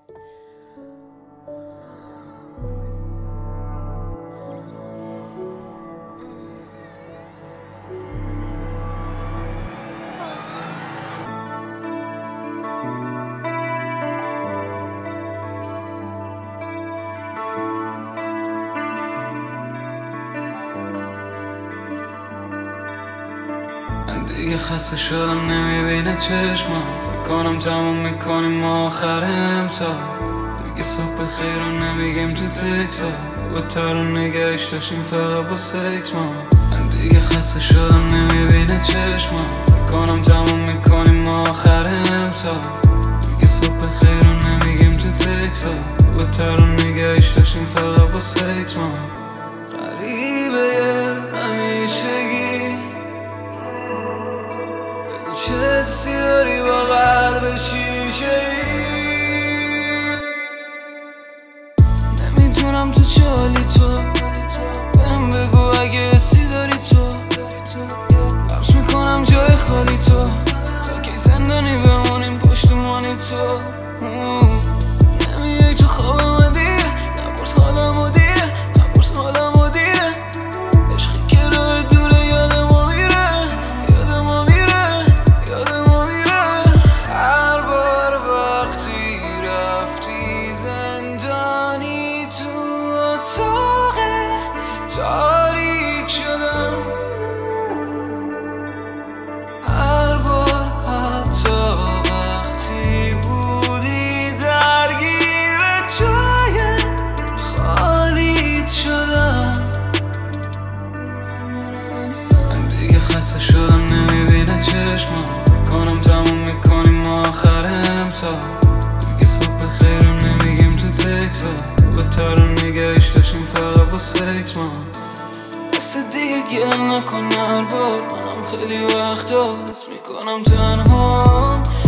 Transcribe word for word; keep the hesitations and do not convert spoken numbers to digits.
من دیگه خسته شدم نمیبینه چشمم، فکر کنم تموم میکنیم ما آخر امسال. دیگه صبح خیر رو نمیگیم تو تکس ها، با تر رو نگهش داشتیم فقط با سکس ما. من دیگه خسته شدم نمیبینه چشمم، فکر کنم تموم میکنیم ما آخر امسال. دیگه صبح خیر رو نمیگیم تو تکس ها، با تر رو نگهش داشتیم فقط با سکس ما. غریبه همیشگی، چه حسی داری با قلب شیشه ای؟ نمیدونم تو چه حالی تو، بهم بگو اگه حسی داری تو. لمس میکنم جای خالی تو، تا کی زندانی بمونیم پشتمانی تو. نمیای تو خوابم دیر، نپرس حالمو دیر، نپرس حالمو دیر. عشقی که راه دوره یادم میره، یادم میره، یادم میره. هر بار وقتی رفتی زندانی تو اتاق تاریک شدم. هر بار حتی وقتی بودی درگیر جای خالیت شدم. من دیگه خسته شدم نمیبینه چشمم، فکر کنم تموم میکنیم ما آخر امسال. دیگه صبح خیر رو نمیگیم تو تکس ها، با تر رو نگهش داشتیم فقط با سکس ما. مثل دیگه گل نکن هر بار، منم خیلی وقتا حس میکنم تنها.